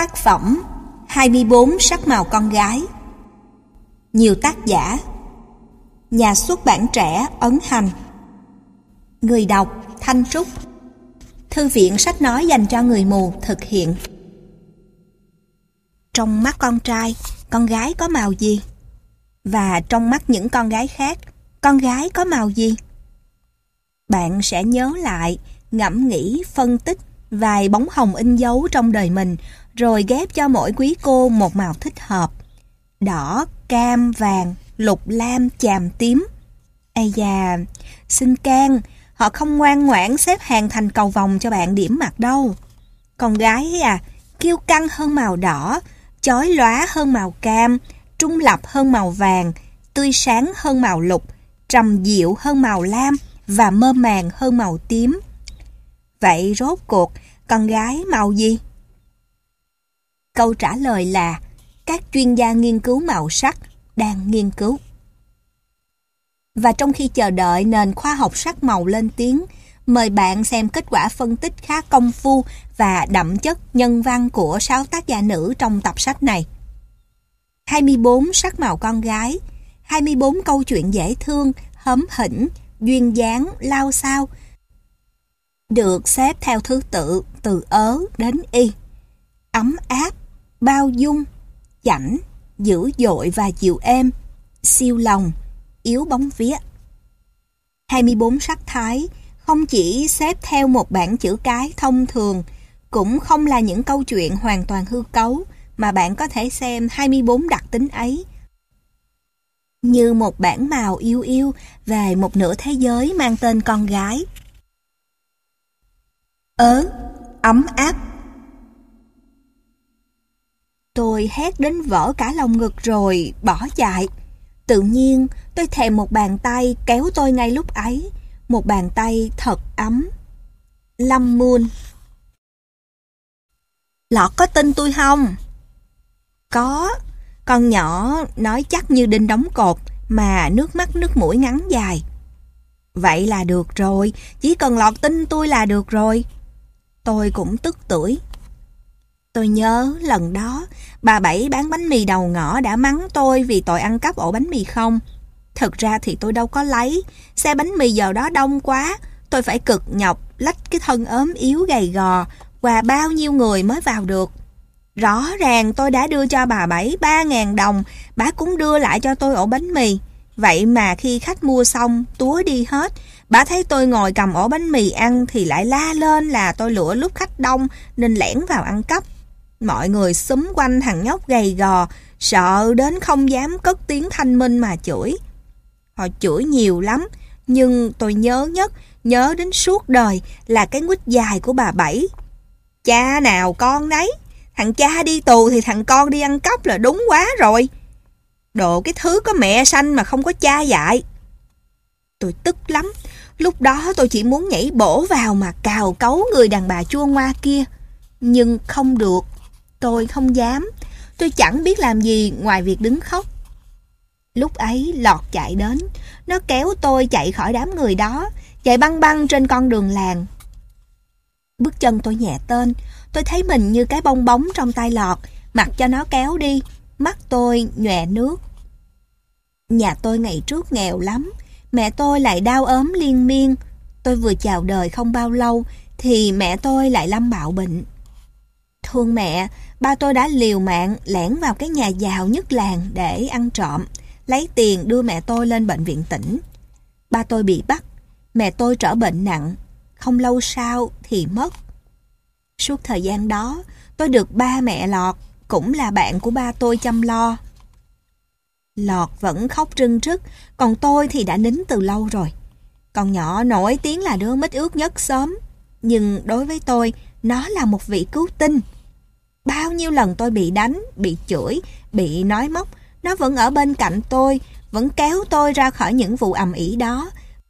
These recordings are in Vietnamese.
Tác phẩm 24 sắc màu con gái. Nhiều tác giả. Nhà xuất bản trẻ Ấn Hành. Người đọc Thanh Trúc. Thư viện sách nói dành cho người mù thực hiện. Trong mắt con trai, con gái có màu gì? Và trong mắt những con gái khác, con gái có màu gì? Bạn sẽ nhớ lại, ngẫm nghĩ, phân tích vài bóng hồng in dấu trong đời mình, rồi ghép cho mỗi quý cô một màu thích hợp. Đỏ, cam, vàng, lục, lam, chàm, tím. Ây da, xin can, họ không ngoan ngoãn xếp hàng thành cầu vồng cho bạn điểm mặt đâu. Con gái kiêu căng hơn màu đỏ, chói lóa hơn màu cam, trung lập hơn màu vàng, tươi sáng hơn màu lục, trầm dịu hơn màu lam và mơ màng hơn màu tím. Vậy rốt cuộc, con gái màu gì? Câu trả lời là các chuyên gia nghiên cứu màu sắc đang nghiên cứu. Và trong khi chờ đợi nền khoa học sắc màu lên tiếng, mời bạn xem kết quả phân tích khá công phu và đậm chất nhân văn của 6 tác giả nữ trong tập sách này. 24 sắc màu con gái, 24 câu chuyện dễ thương, hóm hỉnh, duyên dáng, lao xao, được xếp theo thứ tự từ ớ đến y. Ấm áp, bao dung, chảnh, dữ dội và dịu êm, siêu lòng, yếu bóng vía. 24 sắc thái không chỉ xếp theo một bảng chữ cái thông thường, cũng không là những câu chuyện hoàn toàn hư cấu, mà bạn có thể xem 24 đặc tính ấy như một bảng màu yêu yêu về một nửa thế giới mang tên con gái. Ấm áp. Tôi hét đến vỡ cả lồng ngực rồi bỏ chạy. Tự nhiên tôi thèm một bàn tay kéo tôi ngay lúc ấy, một bàn tay thật ấm. Lâm Moon. Lọt có tin tôi không? Có. Con nhỏ nói chắc như đinh đóng cột, mà nước mắt nước mũi ngắn dài. Vậy là được rồi, chỉ cần Lọt tin tôi là được rồi. Tôi cũng tức tưởi. Tôi nhớ lần đó, bà Bảy bán bánh mì đầu ngõ đã mắng tôi vì tội ăn cắp ổ bánh mì không. Thực ra thì tôi đâu có lấy, xe bánh mì giờ đó đông quá, tôi phải cực nhọc lách cái thân ốm yếu gầy gò qua bao nhiêu người mới vào được. Rõ ràng tôi đã đưa cho bà Bảy 3.000 đồng, bà cũng đưa lại cho tôi ổ bánh mì. Vậy mà khi khách mua xong, túa đi hết, bà thấy tôi ngồi cầm ổ bánh mì ăn thì lại la lên là tôi lựa lúc khách đông nên lẻn vào ăn cắp. Mọi người xúm quanh thằng nhóc gầy gò, sợ đến không dám cất tiếng thanh minh mà chửi. Họ chửi nhiều lắm, nhưng tôi nhớ nhất, nhớ đến suốt đời là cái nguýt dài của bà Bảy. Cha nào con nấy, thằng cha đi tù thì thằng con đi ăn cắp là đúng quá rồi. Đồ cái thứ có mẹ sanh mà không có cha dạy. Tôi tức lắm, lúc đó tôi chỉ muốn nhảy bổ vào mà cào cấu người đàn bà chua ngoa kia. Nhưng không được, tôi không dám, tôi chẳng biết làm gì ngoài việc đứng khóc. Lúc ấy Lọt chạy đến, nó kéo tôi chạy khỏi đám người đó, chạy băng băng trên con đường làng. Bước chân tôi nhẹ tên, tôi thấy mình như cái bong bóng trong tay Lọt, mặc cho nó kéo đi, mắt tôi nhòe nước. Nhà tôi ngày trước nghèo lắm, mẹ tôi lại đau ốm liên miên. Tôi vừa chào đời không bao lâu thì mẹ tôi lại lâm bạo bệnh. Thương mẹ, ba tôi đã liều mạng lẻn vào cái nhà giàu nhất làng để ăn trộm, lấy tiền đưa mẹ tôi lên bệnh viện tỉnh. Ba tôi bị bắt, mẹ tôi trở bệnh nặng, không lâu sau thì mất. Suốt thời gian đó, tôi được ba mẹ Lọt, cũng là bạn của ba tôi chăm lo. Lọt vẫn khóc rưng rức, còn tôi thì đã nín từ lâu rồi. Con nhỏ nổi tiếng là đứa mít ướt nhất xóm, nhưng đối với tôi, nó là một vị cứu tinh. Bao nhiêu lần tôi bị đánh, bị chửi, bị nói móc, nó vẫn ở bên cạnh tôi, vẫn kéo tôi ra khỏi những vụ ầm ĩ đó.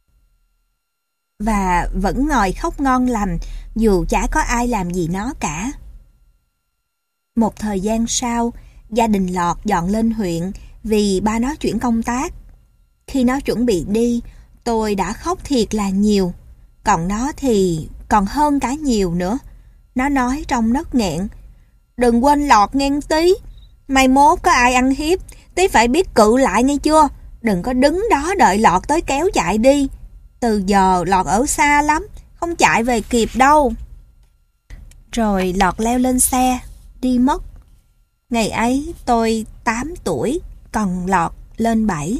Và vẫn ngồi khóc ngon lành, dù chả có ai làm gì nó cả. Một thời gian sau, gia đình Lọt dọn lên huyện vì ba nó chuyển công tác. Khi nó chuẩn bị đi, tôi đã khóc thiệt là nhiều. Còn nó thì còn hơn cả nhiều nữa. Nó nói trong nấc nghẹn: Đừng quên lọt nghe tí. Mai mốt có ai ăn hiếp, tí phải biết cự lại nghe chưa? Đừng có đứng đó đợi lọt tới kéo chạy đi. Từ giờ lọt ở xa lắm, không chạy về kịp đâu. Rồi lọt leo lên xe, đi mất. Ngày ấy tôi 8 tuổi, còn lọt lên 7.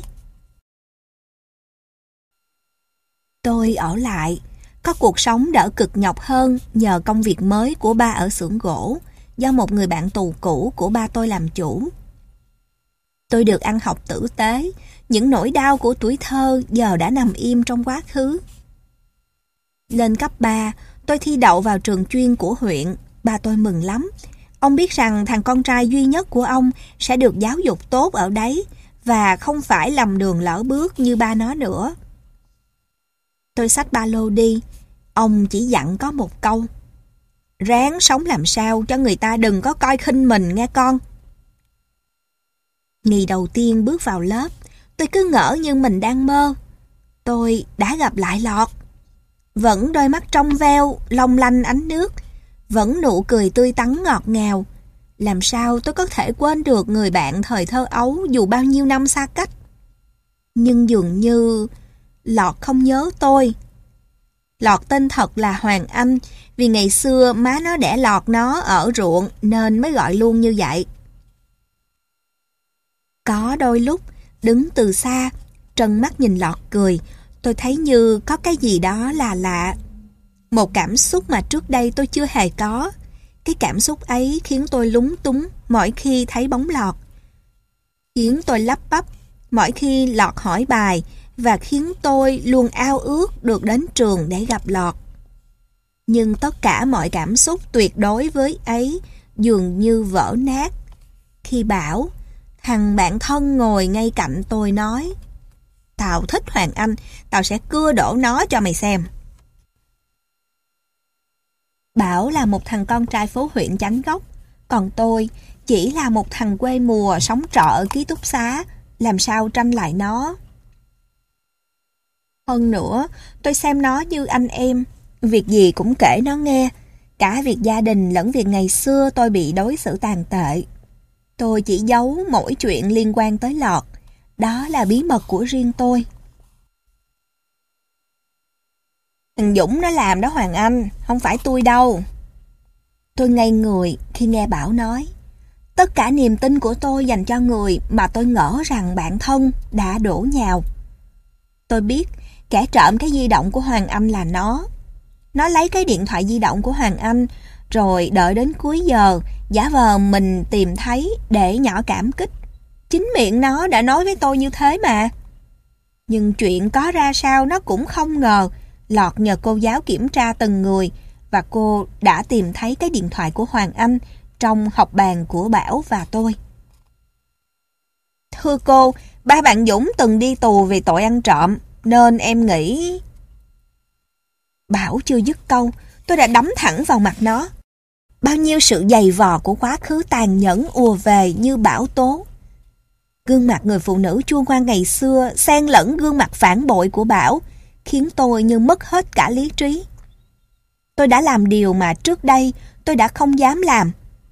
Tôi ở lại, có cuộc sống đỡ cực nhọc hơn nhờ công việc mới của ba ở xưởng gỗ, do một người bạn tù cũ của ba tôi làm chủ. Tôi được ăn học tử tế, những nỗi đau của tuổi thơ giờ đã nằm im trong quá khứ. Lên cấp 3, tôi thi đậu vào trường chuyên của huyện, ba tôi mừng lắm. Ông biết rằng thằng con trai duy nhất của ông sẽ được giáo dục tốt ở đấy và không phải lầm đường lỡ bước như ba nó nữa. Tôi xách ba lô đi, ông chỉ dặn có một câu: ráng sống làm sao cho người ta đừng có coi khinh mình nghe con. Ngày đầu tiên bước vào lớp, tôi cứ ngỡ như mình đang mơ. Tôi đã gặp lại Lọt. Vẫn đôi mắt trong veo, long lanh ánh nước, vẫn nụ cười tươi tắn ngọt ngào. Làm sao tôi có thể quên được người bạn thời thơ ấu dù bao nhiêu năm xa cách. Nhưng dường như Lọt không nhớ tôi. Lọt tên thật là Hoàng Anh, vì ngày xưa má nó đẻ Lọt nó ở ruộng nên mới gọi luôn như vậy. Có đôi lúc, đứng từ xa, trân mắt nhìn Lọt cười, tôi thấy như có cái gì đó là lạ. Một cảm xúc mà trước đây tôi chưa hề có. Cái cảm xúc ấy khiến tôi lúng túng mỗi khi thấy bóng Lọt. Khiến tôi lắp bắp mỗi khi Lọt hỏi bài, và khiến tôi luôn ao ước được đến trường để gặp Lọt. Nhưng tất cả mọi cảm xúc tuyệt đối với ấy dường như vỡ nát khi Bảo, thằng bạn thân ngồi ngay cạnh tôi, nói: tao thích Hoàng Anh, tao sẽ cưa đổ nó cho mày xem. Bảo là một thằng con trai phố huyện Chánh Gốc, còn tôi chỉ là một thằng quê mùa sống trọ ở ký túc xá, làm sao tranh lại nó. Hơn nữa, tôi xem nó như anh em, việc gì cũng kể nó nghe, cả việc gia đình lẫn việc ngày xưa tôi bị đối xử tàn tệ. Tôi chỉ giấu mỗi chuyện liên quan tới Lọt, đó là bí mật của riêng tôi. Thằng Dũng nó làm đó Hoàng Anh, không phải tôi đâu. Tôi ngây người khi nghe Bảo nói. Tất cả niềm tin của tôi dành cho người mà tôi ngỡ rằng bạn thân đã đổ nhào. Tôi biết kẻ trộm cái di động của Hoàng Anh là nó. Nó lấy cái điện thoại di động của Hoàng Anh, rồi đợi đến cuối giờ, giả vờ mình tìm thấy để nhỏ cảm kích. Chính miệng nó đã nói với tôi như thế mà. Nhưng chuyện có ra sao nó cũng không ngờ. Lọt nhờ cô giáo kiểm tra từng người, và cô đã tìm thấy cái điện thoại của Hoàng Anh trong học bàn của Bảo và tôi. Thưa cô, ba bạn Dũng từng đi tù vì tội ăn trộm, nên em nghĩ... Bảo chưa dứt câu, tôi đã đấm thẳng vào mặt nó. Bao nhiêu sự dày vò của quá khứ tàn nhẫn ùa về như bão tố. Gương mặt người phụ nữ chua ngoan ngày xưa xen lẫn gương mặt phản bội của Bảo, khiến tôi như mất hết cả lý trí. Tôi đã làm điều mà trước đây tôi đã không dám làm.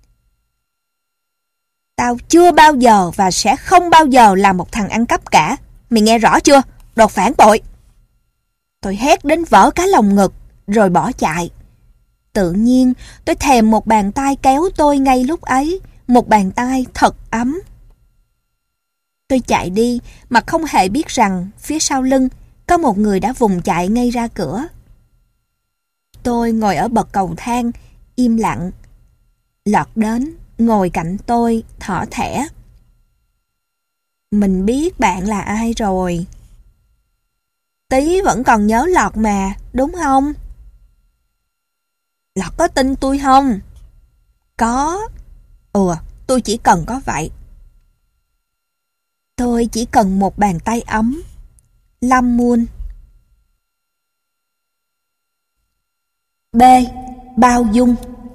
Tao chưa bao giờ và sẽ không bao giờ là một thằng ăn cắp cả. Mày nghe rõ chưa? Đồ phản bội! Tôi hét đến vỡ cả lồng ngực, rồi bỏ chạy. Tự nhiên, tôi thèm một bàn tay kéo tôi ngay lúc ấy, một bàn tay thật ấm. Tôi chạy đi mà không hề biết rằng phía sau lưng có một người đã vùng chạy ngay ra cửa. Tôi ngồi ở bậc cầu thang, im lặng. Lọt đến, ngồi cạnh tôi, thỏ thẻ. Mình biết bạn là ai rồi. Tí vẫn còn nhớ Lọt mà, đúng không? Lọt có tin tôi không? Có. Tôi chỉ cần có vậy. Tôi chỉ cần một bàn tay ấm. Lâm Muôn. B. Bao dung.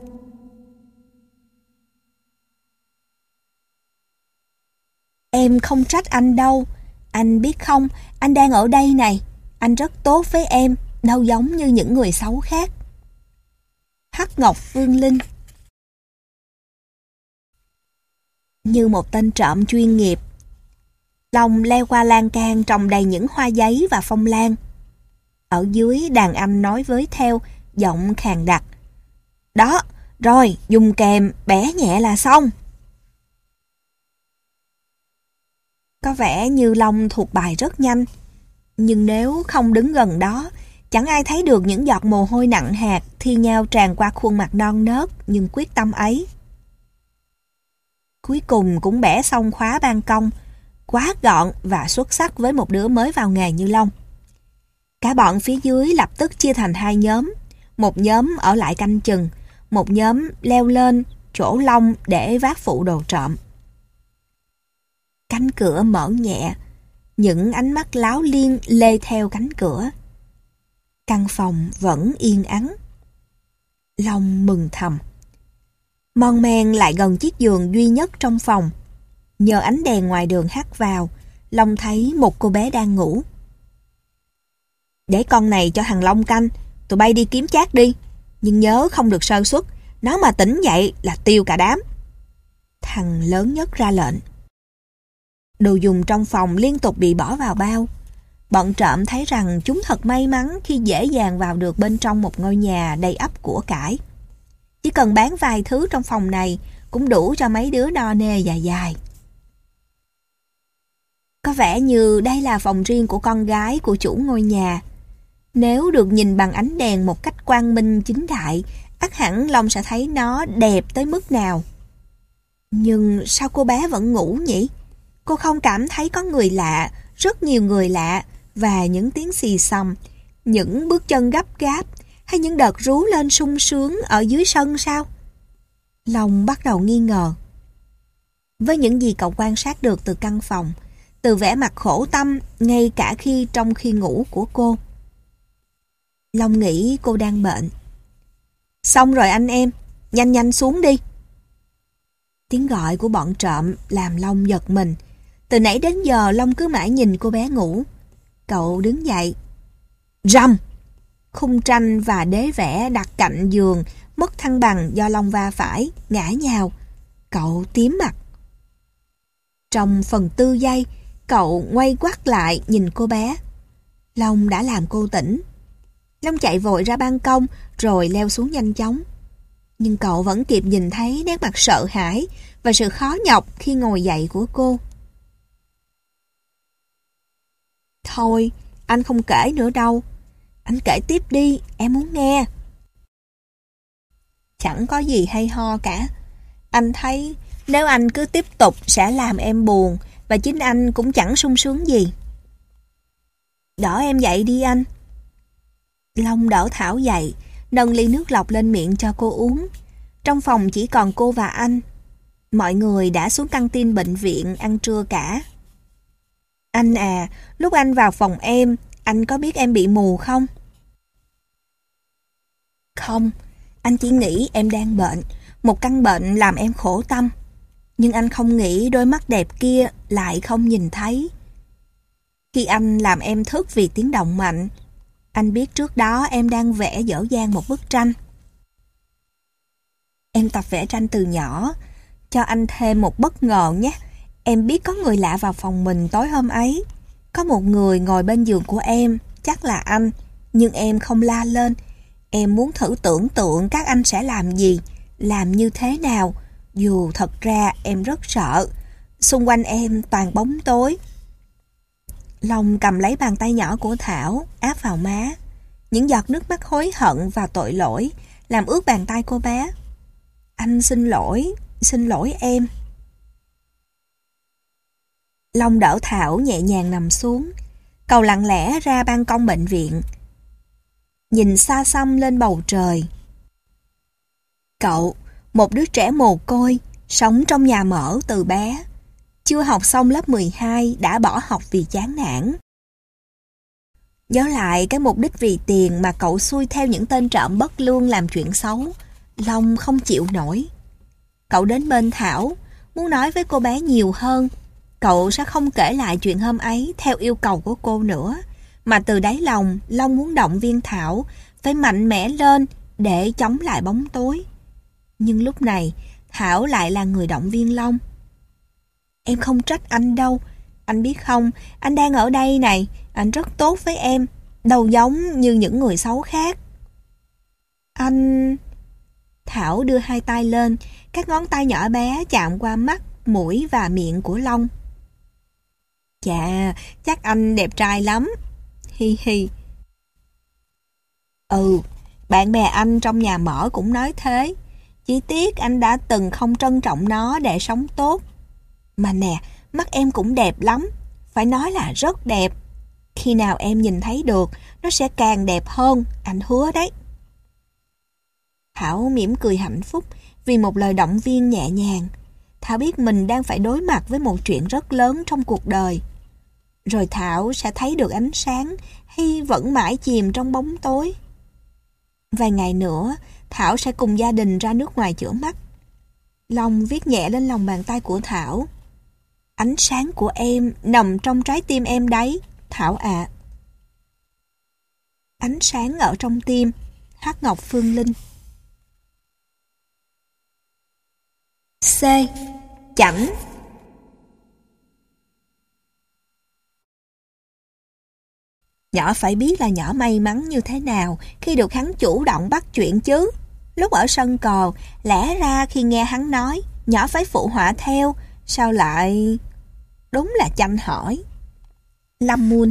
Em không trách anh đâu. Anh biết không, anh đang ở đây này. Anh rất tốt với em, đâu giống như những người xấu khác. Hắc Ngọc Phương Linh. Như một tên trộm chuyên nghiệp, Long leo qua lan can trồng đầy những hoa giấy và phong lan. Ở dưới, đàn anh nói với theo, giọng khàn đặc. Đó, rồi, dùng kềm, bẻ nhẹ là xong. Có vẻ như Long thuộc bài rất nhanh, nhưng nếu không đứng gần đó, chẳng ai thấy được những giọt mồ hôi nặng hạt thi nhau tràn qua khuôn mặt non nớt nhưng quyết tâm ấy. Cuối cùng cũng bẻ xong khóa ban công, quá gọn và xuất sắc với một đứa mới vào nghề như Long. Cả bọn phía dưới lập tức chia thành hai nhóm, một nhóm ở lại canh chừng, một nhóm leo lên chỗ Long để vác phụ đồ trộm. Cánh cửa mở nhẹ, những ánh mắt láo liên lê theo cánh cửa. Căn phòng vẫn yên ắng. Long mừng thầm. Mon men lại gần chiếc giường duy nhất trong phòng. Nhờ ánh đèn ngoài đường hắt vào, Long thấy một cô bé đang ngủ. Để con này cho thằng Long canh, tụi bay đi kiếm Chát đi. Nhưng nhớ không được sơ suất, nó mà tỉnh dậy là tiêu cả đám. Thằng lớn nhất ra lệnh. Đồ dùng trong phòng liên tục bị bỏ vào bao. Bọn trộm thấy rằng chúng thật may mắn khi dễ dàng vào được bên trong một ngôi nhà đầy ắp của cải. Chỉ cần bán vài thứ trong phòng này cũng đủ cho mấy đứa no nê dài dài. Có vẻ như đây là phòng riêng của con gái của chủ ngôi nhà. Nếu được nhìn bằng ánh đèn một cách quang minh chính đại, ắt hẳn Long sẽ thấy nó đẹp tới mức nào. Nhưng sao cô bé vẫn ngủ nhỉ? Cô không cảm thấy có người lạ, rất nhiều người lạ, và những tiếng xì xầm, những bước chân gấp gáp, hay những đợt rú lên sung sướng ở dưới sân sao? Long bắt đầu nghi ngờ. Với những gì cậu quan sát được từ căn phòng, từ vẻ mặt khổ tâm ngay cả trong khi ngủ của cô, Long nghĩ cô đang bệnh. Xong rồi anh em, nhanh nhanh xuống đi. Tiếng gọi của bọn trộm làm Long giật mình. Từ nãy đến giờ Long cứ mãi nhìn cô bé ngủ. Cậu đứng dậy. Rầm! Khung tranh và đế vẽ đặt cạnh giường mất thăng bằng do Long va phải, ngã nhào. Cậu tím mặt. Trong phần tư giây, cậu quay quắt lại nhìn cô bé. Long đã làm cô tỉnh. Long chạy vội ra ban công rồi leo xuống nhanh chóng. Nhưng cậu vẫn kịp nhìn thấy nét mặt sợ hãi và sự khó nhọc khi ngồi dậy của cô. Thôi, anh không kể nữa đâu. Anh kể tiếp đi, em muốn nghe. Chẳng có gì hay ho cả. Anh thấy nếu anh cứ tiếp tục sẽ làm em buồn, và chính anh cũng chẳng sung sướng gì. Đỡ em dậy đi anh. Long đỡ Thảo dậy, nâng ly nước lọc lên miệng cho cô uống. Trong phòng chỉ còn cô và anh. Mọi người đã xuống căng tin bệnh viện ăn trưa cả. Anh à, lúc anh vào phòng em, anh có biết em bị mù không? Không, anh chỉ nghĩ em đang bệnh, một căn bệnh làm em khổ tâm. Nhưng anh không nghĩ đôi mắt đẹp kia lại không nhìn thấy. Khi anh làm em thức vì tiếng động mạnh, anh biết trước đó em đang vẽ dở dang một bức tranh. Em tập vẽ tranh từ nhỏ. Cho anh thêm một bất ngờ nhé. Em biết có người lạ vào phòng mình tối hôm ấy. Có một người ngồi bên giường của em, chắc là anh. Nhưng em không la lên. Em muốn thử tưởng tượng các anh sẽ làm gì, làm như thế nào. Dù thật ra em rất sợ. Xung quanh em toàn bóng tối. Long cầm lấy bàn tay nhỏ của Thảo, áp vào má. Những giọt nước mắt hối hận và tội lỗi làm ướt bàn tay cô bé. Anh xin lỗi em. Long đỡ Thảo nhẹ nhàng nằm xuống. Cậu lặng lẽ ra ban công bệnh viện, nhìn xa xăm lên bầu trời. Cậu, một đứa trẻ mồ côi, sống trong nhà mở từ bé, chưa học xong lớp 12 đã bỏ học vì chán nản. Nhớ lại cái mục đích vì tiền mà cậu xuôi theo những tên trộm bất lương làm chuyện xấu, Long không chịu nổi. Cậu đến bên Thảo, muốn nói với cô bé nhiều hơn. Cậu sẽ không kể lại chuyện hôm ấy theo yêu cầu của cô nữa, mà từ đáy lòng, Long muốn động viên Thảo phải mạnh mẽ lên để chống lại bóng tối. Nhưng lúc này, Thảo lại là người động viên Long. Em không trách anh đâu. Anh biết không, anh đang ở đây này, anh rất tốt với em, đâu giống như những người xấu khác. Anh... Thảo đưa hai tay lên, các ngón tay nhỏ bé chạm qua mắt, mũi và miệng của Long. Chà, chắc anh đẹp trai lắm. Hi hi. Ừ, bạn bè anh trong nhà mở cũng nói thế. Chỉ tiếc anh đã từng không trân trọng nó để sống tốt. Mà nè, mắt em cũng đẹp lắm. Phải nói là rất đẹp. Khi nào em nhìn thấy được, nó sẽ càng đẹp hơn, anh hứa đấy. Thảo mỉm cười hạnh phúc vì một lời động viên nhẹ nhàng. Thảo biết mình đang phải đối mặt với một chuyện rất lớn trong cuộc đời. Rồi Thảo sẽ thấy được ánh sáng hay vẫn mãi chìm trong bóng tối. Vài ngày nữa, Thảo sẽ cùng gia đình ra nước ngoài chữa mắt. Long viết nhẹ lên lòng bàn tay của Thảo. Ánh sáng của em nằm trong trái tim em đấy, Thảo ạ. Ánh sáng ở trong tim, Hắc Ngọc Phương Linh. C. Chảnh. Nhỏ phải biết là nhỏ may mắn như thế nào khi được hắn chủ động bắt chuyện chứ. Lúc ở sân cò, lẽ ra khi nghe hắn nói, nhỏ phải phụ họa theo, sao lại... Đúng là chanh hỏi. Lâm Mun.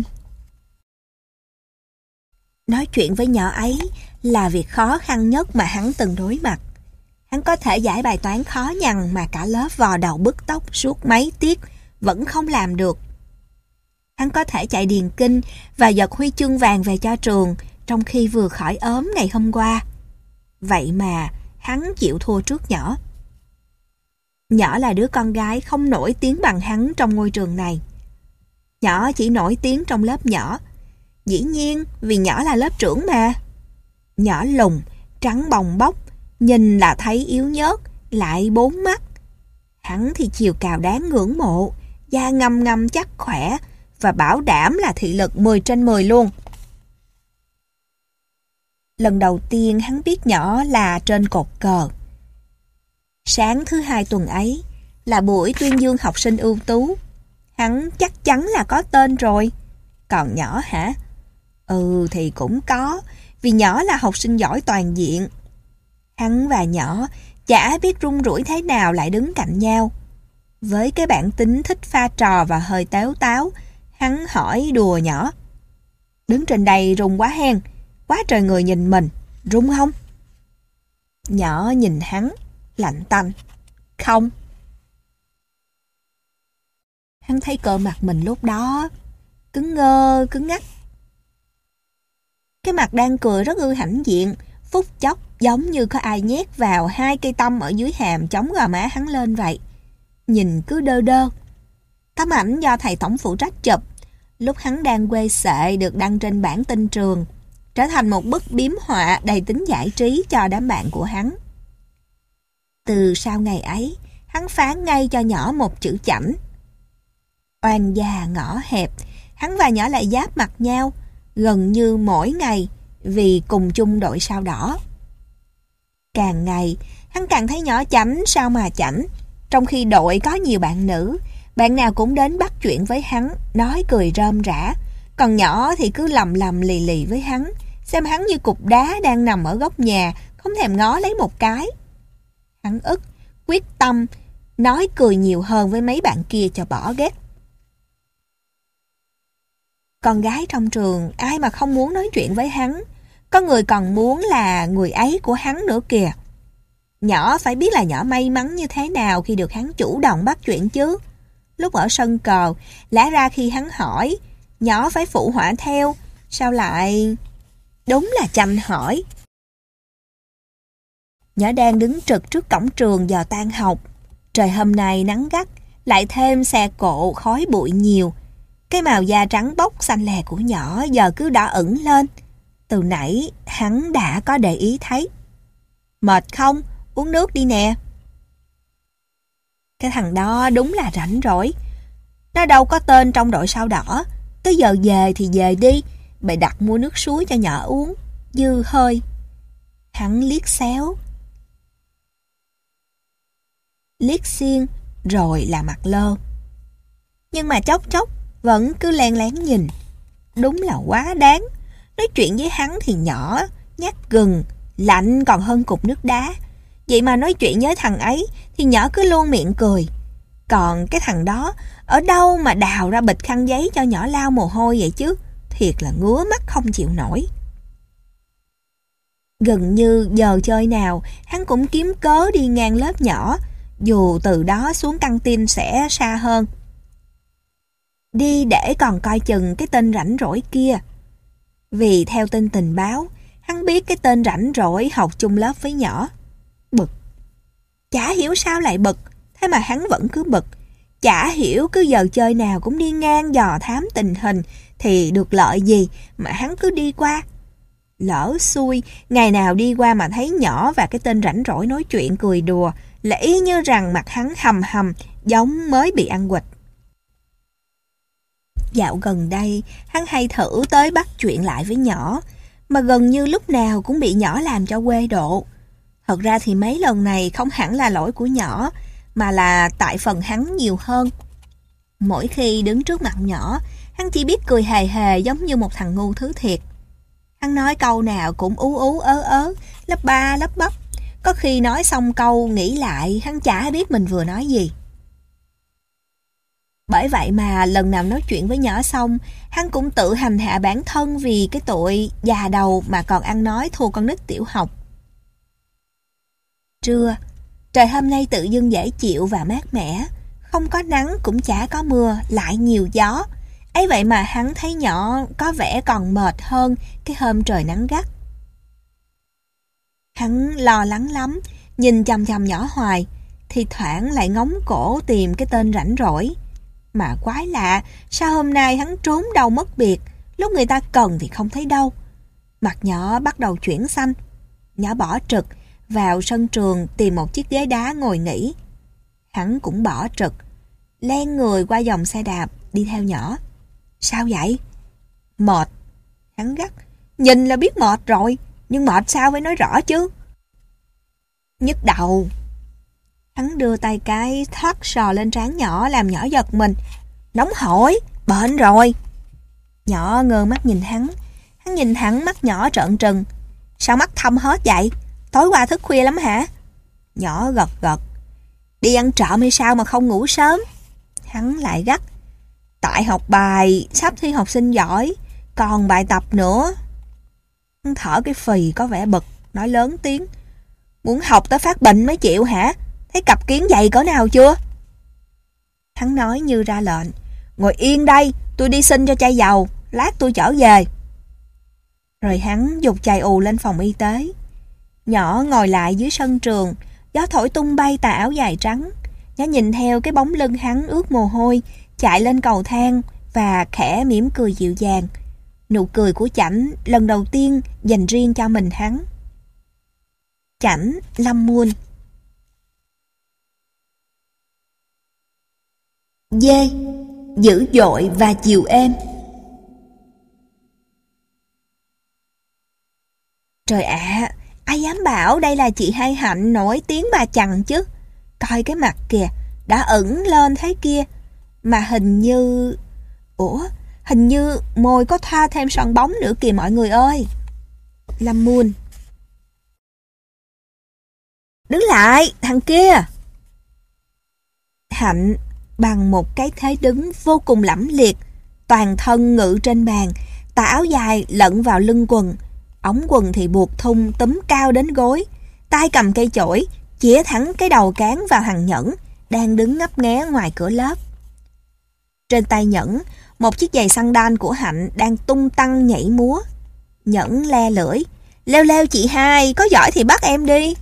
Nói chuyện với nhỏ ấy là việc khó khăn nhất mà hắn từng đối mặt. Hắn có thể giải bài toán khó nhằn mà cả lớp vò đầu bứt tóc suốt mấy tiết vẫn không làm được. Hắn có thể chạy điền kinh và giật huy chương vàng về cho trường trong khi vừa khỏi ốm ngày hôm qua. Vậy mà hắn chịu thua trước nhỏ. Nhỏ là đứa con gái không nổi tiếng bằng hắn trong ngôi trường này. Nhỏ chỉ nổi tiếng trong lớp nhỏ. Dĩ nhiên vì nhỏ là lớp trưởng mà. Nhỏ lùn, trắng bồng bóc, nhìn là thấy yếu nhớt, lại bốn mắt. Hắn thì chiều cao đáng ngưỡng mộ, da ngăm ngăm chắc khỏe và bảo đảm là thị lực 10/10 luôn. Lần đầu tiên hắn biết nhỏ là trên cột cờ. Sáng thứ hai tuần ấy là buổi tuyên dương học sinh ưu tú. Hắn chắc chắn là có tên rồi. Còn nhỏ hả? Ừ thì cũng có, vì nhỏ là học sinh giỏi toàn diện. Hắn và nhỏ chả biết rung rủi thế nào lại đứng cạnh nhau. Với cái bản tính thích pha trò và hơi tếu táo, hắn hỏi đùa nhỏ. Đứng trên đây rung quá hen, quá trời người nhìn mình, rung không? Nhỏ nhìn hắn, lạnh tanh. Không. Hắn thấy cơ mặt mình lúc đó cứng ngơ, cứng ngắc. Cái mặt đang cười rất ư hãnh diện, phút chốc giống như có ai nhét vào 2 cây tăm ở dưới hàm chống gò má hắn lên vậy. Nhìn cứ đơ đơ. Tấm ảnh do thầy tổng phụ trách chụp lúc hắn đang quê sệ được đăng trên bảng tin trường, trở thành một bức biếm họa đầy tính giải trí cho đám bạn của hắn. Từ sau ngày ấy, hắn phán ngay cho nhỏ một chữ chảnh. Oan gia ngõ hẹp, hắn và nhỏ lại giáp mặt nhau gần như mỗi ngày vì cùng chung đội sao đỏ. Càng ngày, hắn càng thấy nhỏ chảnh sao mà chảnh, trong khi đội có nhiều bạn nữ, bạn nào cũng đến bắt chuyện với hắn, nói cười rơm rã, còn nhỏ thì cứ lầm lầm lì lì với hắn, xem hắn như cục đá đang nằm ở góc nhà, không thèm ngó lấy một cái. Hắn ức, quyết tâm, nói cười nhiều hơn với mấy bạn kia cho bỏ ghét. Con gái trong trường ai mà không muốn nói chuyện với hắn, có người còn muốn là người ấy của hắn nữa kìa. Nhỏ phải biết là nhỏ may mắn như thế nào khi được hắn chủ động bắt chuyện chứ. Lúc ở sân cờ, lẽ ra khi hắn hỏi, nhỏ phải phụ họa theo, sao lại... Đúng là chanh hỏi. Nhỏ đang đứng trực trước cổng trường giờ tan học. Trời hôm nay nắng gắt, lại thêm xe cộ khói bụi nhiều. Cái màu da trắng bóc xanh lè của nhỏ giờ cứ đỏ ửng lên. Từ nãy hắn đã có để ý thấy. Mệt không? Uống nước đi nè. Cái thằng đó đúng là rảnh rỗi. Nó đâu có tên trong đội sao đỏ. Tới giờ về thì về đi. Bày đặt mua nước suối cho nhỏ uống. Dư hơi. Hắn liếc xéo, liếc xiên, rồi là mặt lơ. nhưng mà chốc chốc vẫn cứ len lén nhìn. Đúng là quá đáng. Nói chuyện với hắn thì nhỏ, nhát gừng, lạnh còn hơn cục nước đá. Vậy mà nói chuyện với thằng ấy thì nhỏ cứ luôn miệng cười. Còn cái thằng đó, ở đâu mà đào ra bịch khăn giấy cho nhỏ lau mồ hôi vậy chứ? Thiệt là ngứa mắt không chịu nổi. Gần như giờ chơi nào, hắn cũng kiếm cớ đi ngang lớp nhỏ, dù từ đó xuống căng tin sẽ xa hơn. Đi để còn coi chừng cái tên rảnh rỗi kia. Vì theo tin tình báo, hắn biết cái tên rảnh rỗi học chung lớp với nhỏ. Bực. Chả hiểu sao lại bực, thế mà hắn vẫn cứ bực. Chả hiểu cứ giờ chơi nào cũng đi ngang dò thám tình hình thì được lợi gì mà hắn cứ đi qua. Lỡ xui, ngày nào đi qua mà thấy nhỏ và cái tên rảnh rỗi nói chuyện cười đùa, là y như rằng mặt hắn hầm hầm, giống mới bị ăn quỵt. Dạo gần đây, hắn hay thử tới bắt chuyện lại với nhỏ, mà gần như lúc nào cũng bị nhỏ làm cho quê độ. Thật ra thì mấy lần này không hẳn là lỗi của nhỏ, mà là tại phần hắn nhiều hơn. Mỗi khi đứng trước mặt nhỏ, hắn chỉ biết cười hề hề giống như một thằng ngu thứ thiệt. Hắn nói câu nào cũng ú ú ớ ớ, lắp ba lắp bắp. Có khi nói xong câu nghĩ lại, hắn chả biết mình vừa nói gì. Bởi vậy mà lần nào nói chuyện với nhỏ xong, hắn cũng tự hành hạ bản thân vì cái tội già đầu mà còn ăn nói thua con nít tiểu học. Trưa, trời hôm nay tự dưng dễ chịu và mát mẻ, không có nắng cũng chả có mưa, lại nhiều gió. Ấy vậy mà hắn thấy nhỏ có vẻ còn mệt hơn cái hôm trời nắng gắt. Hắn lo lắng lắm, nhìn chằm chằm nhỏ hoài, thì thoảng lại ngóng cổ tìm cái tên rảnh rỗi. Mà quái lạ, sao hôm nay hắn trốn đâu mất biệt, lúc người ta cần thì không thấy đâu. Mặt nhỏ bắt đầu chuyển xanh. Nhỏ bỏ trực, vào sân trường tìm một chiếc ghế đá ngồi nghỉ. Hắn cũng bỏ trực, len người qua dòng xe đạp, đi theo nhỏ. Sao vậy? Mệt. Hắn gắt. Nhìn là biết mệt rồi, nhưng mệt sao phải nói rõ chứ. Nhức đầu. Hắn đưa tay cái thoát sò lên trán nhỏ làm nhỏ giật mình. Nóng hổi, bệnh rồi. Nhỏ ngơ mắt nhìn hắn. Hắn nhìn thẳng mắt nhỏ trợn trừng. Sao mắt thâm hết vậy? Tối qua thức khuya lắm hả? Nhỏ gật gật. Đi ăn trộm hay sao mà không ngủ sớm? Hắn lại gắt. Tại học bài, sắp thi học sinh giỏi, còn bài tập nữa. Hắn thở cái phì có vẻ bực, nói lớn tiếng. Muốn học tới phát bệnh mới chịu hả? Thấy cặp kiến dày cỡ nào chưa? Hắn nói như ra lệnh. Ngồi yên đây, tôi đi xin cho chai dầu, lát tôi chở về. Rồi hắn giục chài ù lên phòng y tế. Nhỏ ngồi lại dưới sân trường, gió thổi tung bay tà áo dài trắng. Nó nhìn theo cái bóng lưng hắn ướt mồ hôi, chạy lên cầu thang và khẽ mỉm cười dịu dàng. Nụ cười của Chảnh lần đầu tiên dành riêng cho mình hắn. Chảnh Lâm Muôn. Dê, dữ dội và chiều êm. Trời ạ, ai dám bảo đây là chị Hai Hạnh nổi tiếng bà chằn chứ. Coi cái mặt kìa, đã ửng lên thế kia. Mà hình như... hình như môi có thoa thêm son bóng nữa kìa mọi người ơi. Lâm Muôn. Đứng lại, thằng kia. Hạnh bằng một cái thế đứng vô cùng lẫm liệt, toàn thân ngự trên bàn, tà áo dài lẫn vào lưng quần, ống quần thì buộc thun túm cao đến gối, tay cầm cây chổi, chĩa thẳng cái đầu cán vào thằng Nhẫn đang đứng ngấp nghé ngoài cửa lớp. Trên tay Nhẫn, một chiếc giày sandal của Hạnh đang tung tăng nhảy múa. Nhẫn le lưỡi. Leo leo chị Hai, có giỏi thì bắt em đi.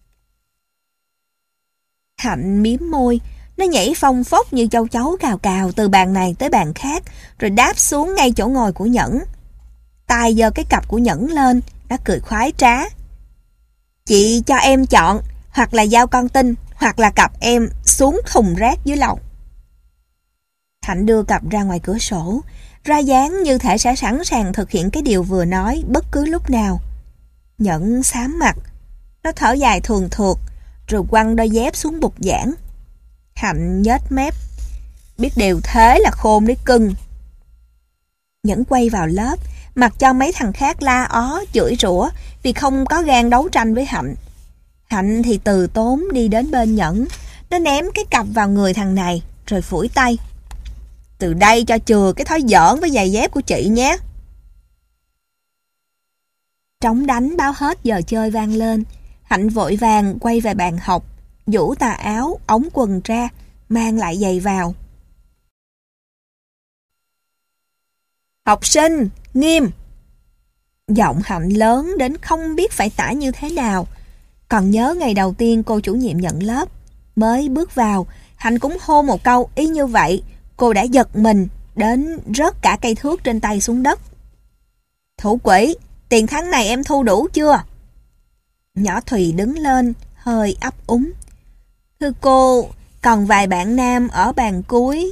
Hạnh miếm môi. Nó nhảy phông phốc như châu chấu cào cào từ bàn này tới bàn khác, rồi đáp xuống ngay chỗ ngồi của Nhẫn. Tay giơ cái cặp của Nhẫn lên, nó cười khoái trá. Chị cho em chọn, hoặc là giao con tin, hoặc là cặp em xuống thùng rác dưới lầu. Hạnh đưa cặp ra ngoài cửa sổ, ra dáng như thể sẽ sẵn sàng thực hiện cái điều vừa nói bất cứ lúc nào. Nhẫn xám mặt, nó thở dài thuần thượt, rồi quăng đôi dép xuống bục giảng. Hạnh nhếch mép. biết điều thế là khôn đấy cưng. Nhẫn quay vào lớp, mặc cho mấy thằng khác la ó, chửi rủa vì không có gan đấu tranh với Hạnh. Hạnh thì từ tốn đi đến bên Nhẫn, nó ném cái cặp vào người thằng này, rồi phủi tay. Từ đây cho chừa cái thói giỡn với giày dép của chị nhé. Trống đánh báo hết giờ chơi vang lên. Hạnh vội vàng quay về bàn học, giũ tà áo, ống quần ra, mang lại giày vào. Học sinh, nghiêm! Giọng Hạnh lớn đến không biết phải tả như thế nào. Còn nhớ ngày đầu tiên cô chủ nhiệm nhận lớp, mới bước vào, Hạnh cũng hô một câu y như vậy. Cô đã giật mình, đến rớt cả cây thước trên tay xuống đất. Thủ quỹ, tiền tháng này em thu đủ chưa? Nhỏ Thùy đứng lên, hơi ấp úng. Thưa cô, còn vài bạn nam ở bàn cuối.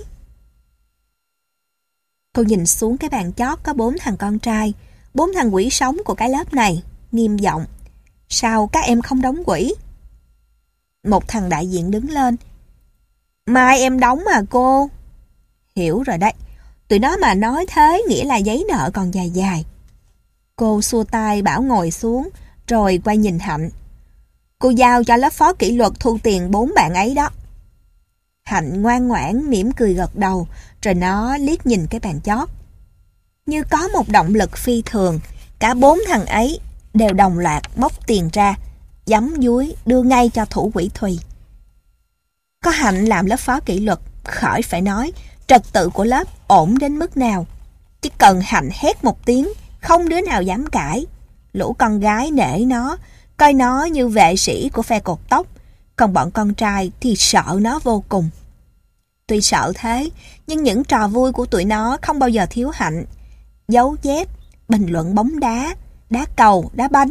Cô nhìn xuống cái bàn chót có 4 thằng con trai, 4 thằng quỷ sống của cái lớp này, nghiêm giọng. Sao các em không đóng quỹ? Một thằng đại diện đứng lên. Mai em đóng mà cô. Hiểu rồi đấy, tụi nó mà nói thế nghĩa là giấy nợ còn dài dài. Cô xua tay bảo ngồi xuống, rồi quay nhìn Hạnh. Cô giao cho lớp phó kỷ luật thu tiền 4 bạn ấy đó. Hạnh ngoan ngoãn mỉm cười gật đầu, rồi nó liếc nhìn cái bàn chót. Như có một động lực phi thường, cả 4 thằng ấy đều đồng loạt móc tiền ra, giấm dúi đưa ngay cho thủ quỹ Thùy. Có Hạnh làm lớp phó kỷ luật, khỏi phải nói, trật tự của lớp ổn đến mức nào. Chỉ cần Hạnh hét một tiếng, không đứa nào dám cãi. Lũ con gái nể nó, coi nó như vệ sĩ của phe cột tóc, còn bọn con trai thì sợ nó vô cùng. Tuy sợ thế, nhưng những trò vui của tụi nó không bao giờ thiếu Hạnh. Giấu dép, bình luận bóng đá, đá cầu, đá banh.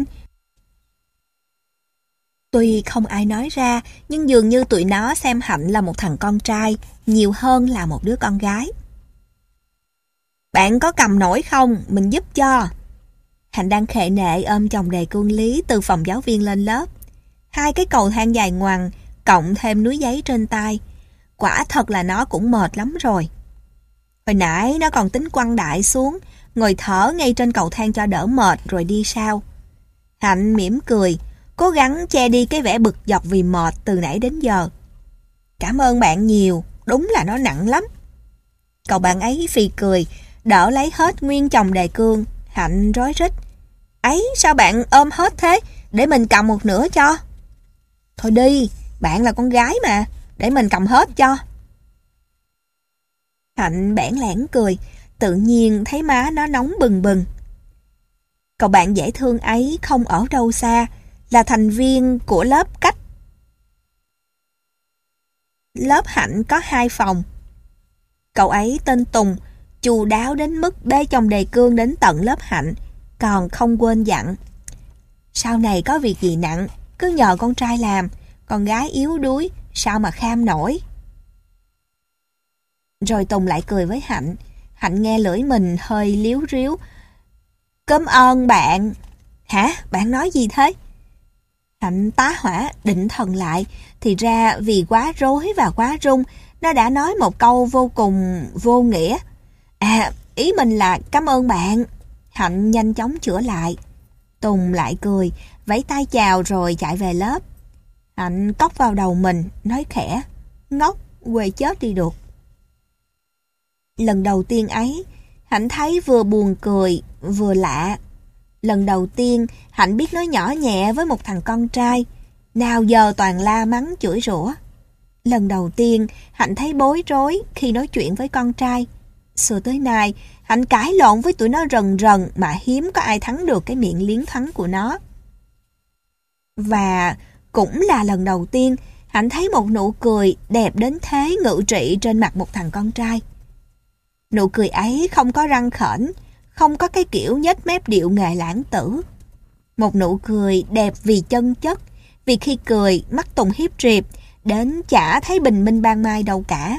Tuy không ai nói ra, nhưng dường như tụi nó xem Hạnh là một thằng con trai, nhiều hơn là một đứa con gái. Bạn có cầm nổi không? Mình giúp cho. Hạnh đang khệ nệ ôm chồng đề cương lý từ phòng giáo viên lên lớp. 2 cái cầu thang dài ngoằng, cộng thêm núi giấy trên tay. Quả thật là nó cũng mệt lắm rồi. Hồi nãy nó còn tính quăng đại xuống, ngồi thở ngay trên cầu thang cho đỡ mệt rồi đi sau. Hạnh mỉm cười, cố gắng che đi cái vẻ bực dọc vì mệt từ nãy đến giờ. Cảm ơn bạn nhiều, đúng là nó nặng lắm. Cậu bạn ấy phì cười, đỡ lấy hết nguyên chồng đề cương. Hạnh rối rít. Ấy, sao bạn ôm hết thế? Để mình cầm một nửa cho. Thôi đi, bạn là con gái mà, để mình cầm hết cho. Hạnh bẽn lẽn cười, tự nhiên thấy má nó nóng bừng bừng. Cậu bạn dễ thương ấy không ở đâu xa, là thành viên của lớp cách. Lớp Hạnh có 2 phòng. Cậu ấy tên Tùng, chu đáo đến mức bê chồng đề cương đến tận lớp Hạnh, còn không quên dặn. Sau này có việc gì nặng, cứ nhờ con trai làm, con gái yếu đuối, sao mà kham nổi. Rồi Tùng lại cười với Hạnh. Hạnh nghe lưỡi mình hơi líu ríu. Cám ơn bạn. Hả? Bạn nói gì thế? Hạnh tá hỏa định thần lại, thì ra vì quá rối và quá run, nó đã nói một câu vô cùng vô nghĩa. À, ý mình là cảm ơn bạn. Hạnh nhanh chóng chữa lại. Tùng lại cười, vẫy tay chào rồi chạy về lớp. Hạnh cốc vào đầu mình, nói khẽ, ngốc, quê chết đi được. Lần đầu tiên ấy, Hạnh thấy vừa buồn cười, vừa lạ. Lần đầu tiên, Hạnh biết nói nhỏ nhẹ với một thằng con trai, nào giờ toàn la mắng chửi rủa. Lần đầu tiên, Hạnh thấy bối rối khi nói chuyện với con trai. Xưa tới nay, Hạnh cãi lộn với tụi nó rần rần mà hiếm có ai thắng được cái miệng liến thoáng của nó. Và cũng là lần đầu tiên, Hạnh thấy một nụ cười đẹp đến thế ngự trị trên mặt một thằng con trai. Nụ cười ấy không có răng khểnh, không có cái kiểu nhếch mép điệu nghệ lãng tử. Một nụ cười đẹp vì chân chất, vì khi cười mắt Tùng hiếp riệp, đến chả thấy bình minh ban mai đâu cả.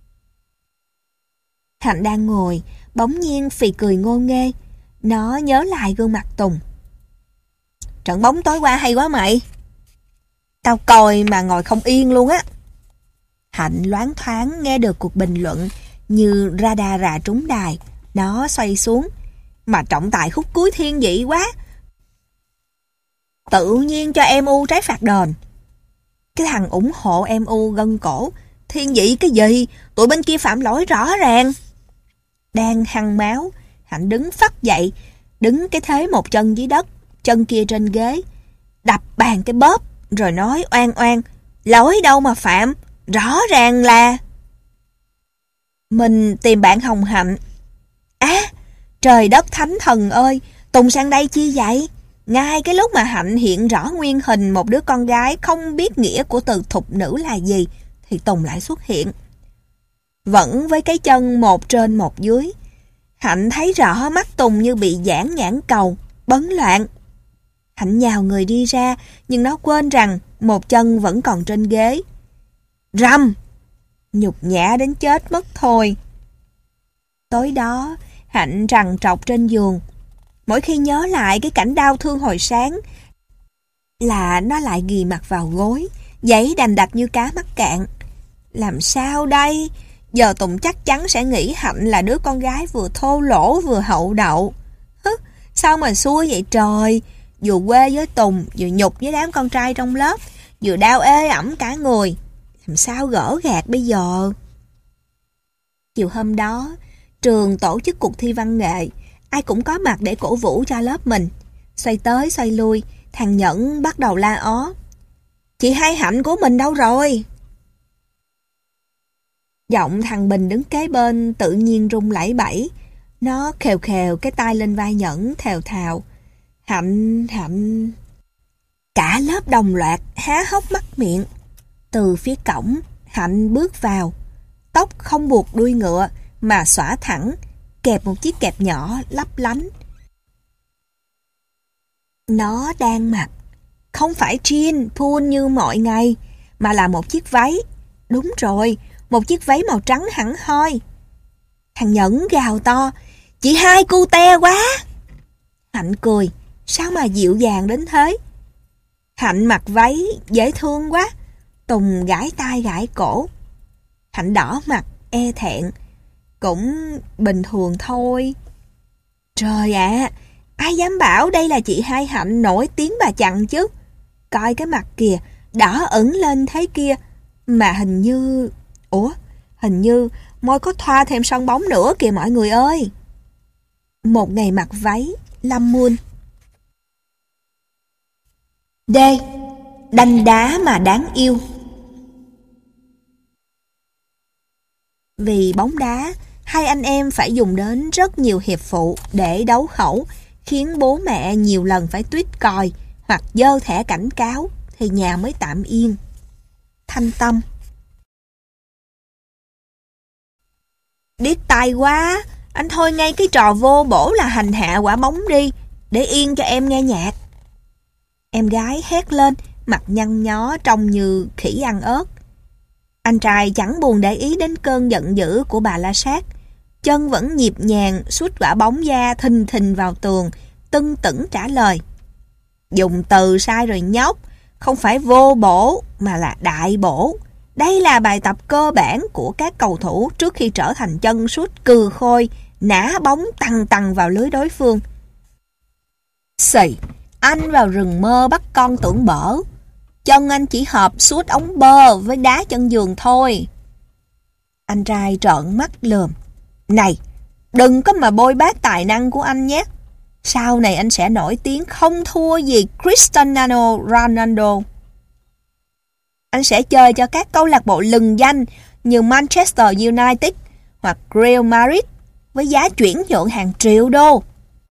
Hạnh đang ngồi, bỗng nhiên phì cười ngô nghê. Nó nhớ lại gương mặt Tùng. Trận bóng tối qua hay quá mày. Tao coi mà ngồi không yên luôn á. Hạnh loáng thoáng nghe được cuộc bình luận như radar rà trúng đài. Nó xoay xuống. Mà trọng tài khúc cuối thiên vị quá. Tự nhiên cho MU trái phạt đền. Cái thằng ủng hộ MU gân cổ. Thiên vị cái gì? Tụi bên kia phạm lỗi rõ ràng. Đang hăng máu, Hạnh đứng phắt dậy, đứng cái thế một chân dưới đất, chân kia trên ghế, đập bàn cái bóp, rồi nói oan oan, lỗi đâu mà phạm, rõ ràng là... Mình tìm bạn Hồng Hạnh. Trời đất thánh thần ơi, Tùng sang đây chi vậy? Ngay cái lúc mà Hạnh hiện rõ nguyên hình một đứa con gái không biết nghĩa của từ thục nữ là gì, thì Tùng lại xuất hiện. Vẫn với cái chân một trên một dưới. Hạnh thấy rõ mắt Tùng như bị giãn nhãn cầu, bấn loạn. Hạnh nhào người đi ra, nhưng nó quên rằng một chân vẫn còn trên ghế. Rầm! Nhục nhã đến chết mất thôi. Tối đó, Hạnh trằn trọc trên giường. Mỗi khi nhớ lại cái cảnh đau thương hồi sáng, là nó lại ghì mặt vào gối, giấy đành đạch như cá mắc cạn. Làm sao đây? Giờ Tùng chắc chắn sẽ nghĩ Hạnh là đứa con gái vừa thô lỗ vừa hậu đậu. Sao mà xui vậy trời? Vừa quê với Tùng, vừa nhục với đám con trai trong lớp, vừa đau ê ẩm cả người. Làm sao gỡ gạc bây giờ? Chiều hôm đó, trường tổ chức cuộc thi văn nghệ. Ai cũng có mặt để cổ vũ cho lớp mình. Xoay tới xoay lui, thằng Nhẫn bắt đầu la ó. Chị Hai Hạnh của mình đâu rồi? Giọng thằng Bình đứng kế bên tự nhiên rung lẩy bẩy. Nó khều khều cái tay lên vai Nhẫn thều thào. Hạnh... Cả lớp đồng loạt há hốc mắt miệng. Từ phía cổng, Hạnh bước vào. Tóc không buộc đuôi ngựa mà xõa thẳng, kẹp một chiếc kẹp nhỏ lấp lánh. Nó đang mặc không phải jean, thun như mọi ngày, mà là một chiếc váy. Đúng rồi, một chiếc váy màu trắng hẳn hoi. Thằng Nhẫn gào to, chị Hai cute quá. Hạnh cười, sao mà dịu dàng đến thế? Hạnh mặc váy dễ thương quá. Tùng gãi tai gãi cổ. Hạnh đỏ mặt, e thẹn. Cũng bình thường thôi. Trời ạ, ai dám bảo đây là chị Hai Hạnh nổi tiếng bà chằn chứ? Coi cái mặt kìa, đỏ ửng lên thế kia. Mà hình như... hình như môi có thoa thêm son bóng nữa kìa mọi người ơi. Một ngày mặc váy, Lâm Moon. D. Đanh đá mà đáng yêu. Vì bóng đá, hai anh em phải dùng đến rất nhiều hiệp phụ để đấu khẩu, khiến bố mẹ nhiều lần phải tuýt còi hoặc dơ thẻ cảnh cáo thì nhà mới tạm yên. Thanh Tâm. Điếc tai quá, anh thôi ngay cái trò vô bổ là hành hạ quả bóng đi, để yên cho em nghe nhạc. Em gái hét lên, mặt nhăn nhó trông như khỉ ăn ớt. Anh trai chẳng buồn để ý đến cơn giận dữ của bà la sát. Chân vẫn nhịp nhàng sút quả bóng da thình thình vào tường, tưng tửng trả lời. Dùng từ sai rồi nhóc, không phải vô bổ mà là đại bổ. Đây là bài tập cơ bản của các cầu thủ trước khi trở thành chân sút cừ khôi, nã bóng tằng tằng vào lưới đối phương. Xì, anh vào rừng mơ bắt con tưởng bở. Chân anh chỉ hợp sút ống bơ với đá chân giường thôi. Anh trai trợn mắt lườm. Này, đừng có mà bôi bác tài năng của anh nhé. Sau này anh sẽ nổi tiếng không thua gì Cristiano Ronaldo. Anh sẽ chơi cho các câu lạc bộ lừng danh như Manchester United hoặc Real Madrid với giá chuyển nhượng hàng triệu đô.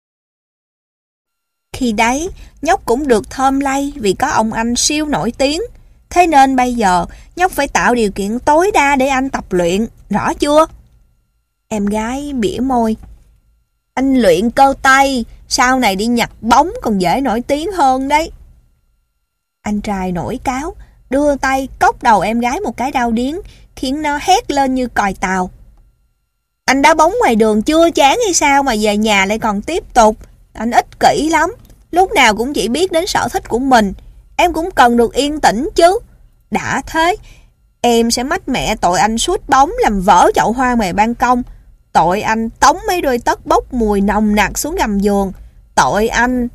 Khi đấy, nhóc cũng được thơm lây vì có ông anh siêu nổi tiếng. Thế nên bây giờ, nhóc phải tạo điều kiện tối đa để anh tập luyện, rõ chưa? Em gái bỉa môi. Anh luyện cơ tay, sau này đi nhặt bóng còn dễ nổi tiếng hơn đấy. Anh trai nổi cáo, đưa tay cốc đầu em gái một cái đau điếng, khiến nó hét lên như còi tàu. Anh đá bóng ngoài đường chưa chán hay sao mà về nhà lại còn tiếp tục? Anh ích kỷ lắm, lúc nào cũng chỉ biết đến sở thích của mình. Em cũng cần được yên tĩnh chứ. Đã thế, Em sẽ mách mẹ tội anh sút bóng làm vỡ chậu hoa ngoài ban công. Tội anh tống mấy đôi tất bốc mùi nồng nặc xuống gầm giường. Tội anh...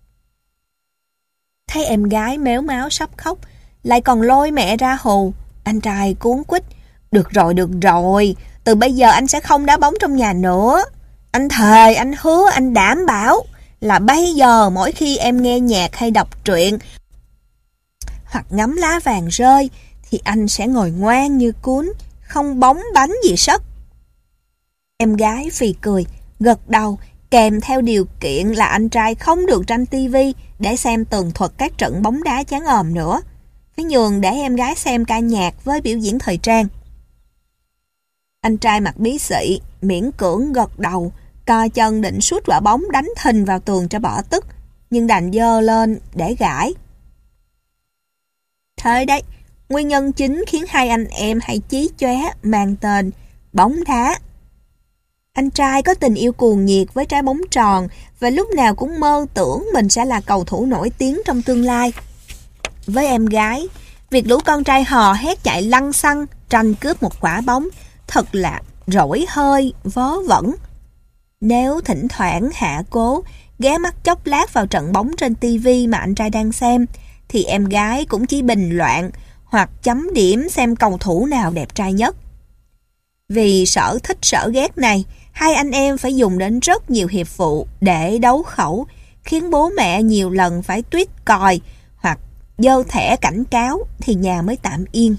Thấy em gái mếu máo sắp khóc, lại còn lôi mẹ ra hù, anh trai cuống quýt. Được rồi, từ bây giờ anh sẽ không đá bóng trong nhà nữa. Anh thề, anh hứa, anh đảm bảo là bây giờ mỗi khi em nghe nhạc hay đọc truyện hoặc ngắm lá vàng rơi thì anh sẽ ngồi ngoan như cún, không bóng bánh gì sất. Em gái phì cười, gật đầu, kèm theo điều kiện là anh trai không được tranh tivi để xem tường thuật các trận bóng đá chán òm nữa. Phải nhường để em gái xem ca nhạc với biểu diễn thời trang. Anh trai mặt bí xị, miễn cưỡng gật đầu, co chân định sút quả bóng đánh thình vào tường cho bỏ tức, nhưng đành giơ lên để gãi. Thế đấy, nguyên nhân chính khiến hai anh em hay chí chóe mang tên bóng đá. Anh trai có tình yêu cuồng nhiệt với trái bóng tròn và lúc nào cũng mơ tưởng mình sẽ là cầu thủ nổi tiếng trong tương lai. Với em gái, việc lũ con trai hò hét chạy lăng xăng tranh cướp một quả bóng thật là rỗi hơi, vớ vẩn. Nếu thỉnh thoảng hạ cố ghé mắt chốc lát vào trận bóng trên tivi mà anh trai đang xem, thì em gái cũng chỉ bình loạn hoặc chấm điểm xem cầu thủ nào đẹp trai nhất. Vì sở thích sở ghét này, hai anh em phải dùng đến rất nhiều hiệp phụ để đấu khẩu, khiến bố mẹ nhiều lần phải tuýt còi hoặc giơ thẻ cảnh cáo thì nhà mới tạm yên.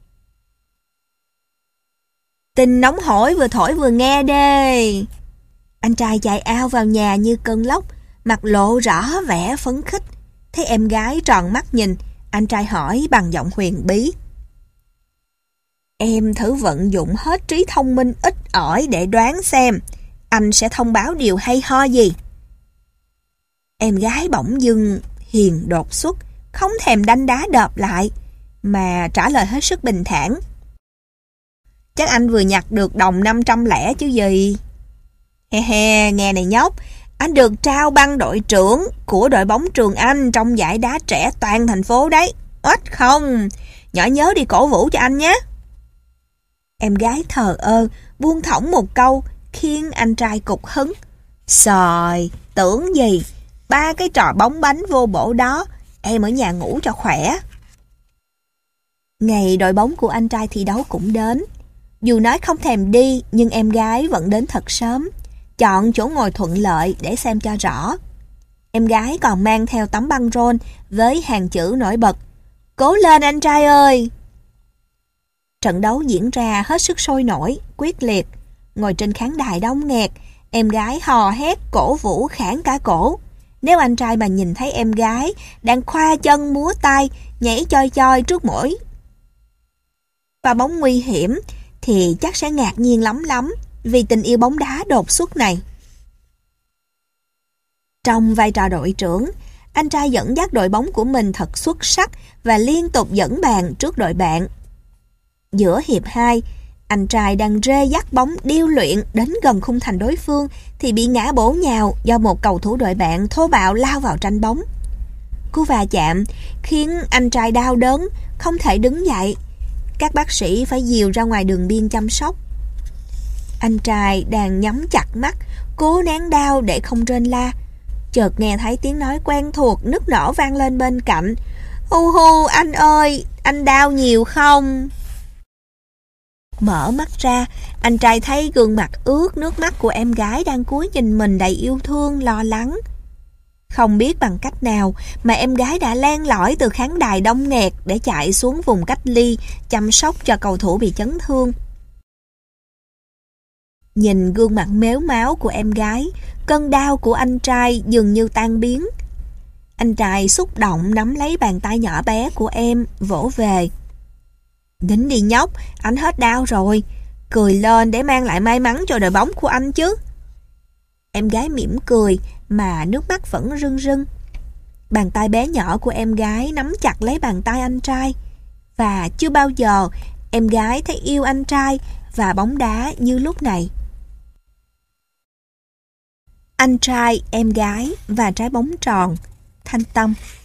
Tin nóng hổi vừa thổi vừa nghe đê. Anh trai chạy ao vào nhà như cơn lốc, mặt lộ rõ vẻ phấn khích. Thấy em gái tròn mắt nhìn, anh trai hỏi bằng giọng huyền bí. Em thử vận dụng hết trí thông minh ít ỏi để đoán xem anh sẽ thông báo điều hay ho gì. Em gái bỗng dưng hiền đột xuất, không thèm đanh đá đợp lại, mà trả lời hết sức bình thản. Chắc anh vừa nhặt được đồng 500 lẻ chứ gì. He he, nghe này nhóc, anh được trao băng đội trưởng của đội bóng trường Anh trong giải đá trẻ toàn thành phố đấy. Ít không? Nhỏ nhớ đi cổ vũ cho anh nhé. Em gái thờ ơ, buông thõng một câu, khiến anh trai cục hứng. Xời, tưởng gì, 3 cái trò bóng bánh vô bổ đó, em ở nhà ngủ cho khỏe. Ngày đội bóng của anh trai thi đấu cũng đến. Dù nói không thèm đi, nhưng em gái vẫn đến thật sớm, chọn chỗ ngồi thuận lợi để xem cho rõ. Em gái còn mang theo tấm băng rôn với hàng chữ nổi bật: Cố lên anh trai ơi! Trận đấu diễn ra hết sức sôi nổi, quyết liệt. Ngồi trên khán đài đông nghẹt, em gái hò hét cổ vũ khản cả cổ. Nếu anh trai mà nhìn thấy em gái đang khoa chân múa tay, nhảy choi choi trước mỗi pha bóng nguy hiểm, thì chắc sẽ ngạc nhiên lắm vì tình yêu bóng đá đột xuất này. Trong vai trò đội trưởng, anh trai dẫn dắt đội bóng của mình thật xuất sắc và liên tục dẫn bàn trước đội bạn. Giữa hiệp 2, anh trai đang rê dắt bóng điêu luyện đến gần khung thành đối phương thì bị ngã bổ nhào do một cầu thủ đội bạn thô bạo lao vào tranh bóng. Cú va chạm khiến anh trai đau đớn, không thể đứng dậy. Các bác sĩ phải dìu ra ngoài đường biên chăm sóc. Anh trai đang nhắm chặt mắt, cố nén đau để không rên la. Chợt nghe thấy tiếng nói quen thuộc nức nở vang lên bên cạnh. Hu hu, anh ơi, anh đau nhiều không? Mở mắt ra, anh trai thấy gương mặt ướt nước mắt của em gái đang cúi nhìn mình đầy yêu thương, lo lắng. Không biết bằng cách nào mà em gái đã len lỏi từ khán đài đông nghẹt để chạy xuống vùng cách ly, chăm sóc cho cầu thủ bị chấn thương. Nhìn gương mặt mếu máo của em gái, cơn đau của anh trai dường như tan biến. Anh trai xúc động nắm lấy bàn tay nhỏ bé của em, vỗ về. Đến đi nhóc, anh hết đau rồi. Cười lên để mang lại may mắn cho đội bóng của anh chứ. Em gái mỉm cười mà nước mắt vẫn rưng rưng. Bàn tay bé nhỏ của em gái nắm chặt lấy bàn tay anh trai. Và chưa bao giờ em gái thấy yêu anh trai và bóng đá như lúc này. Anh trai, em gái và trái bóng tròn. Thanh Tâm.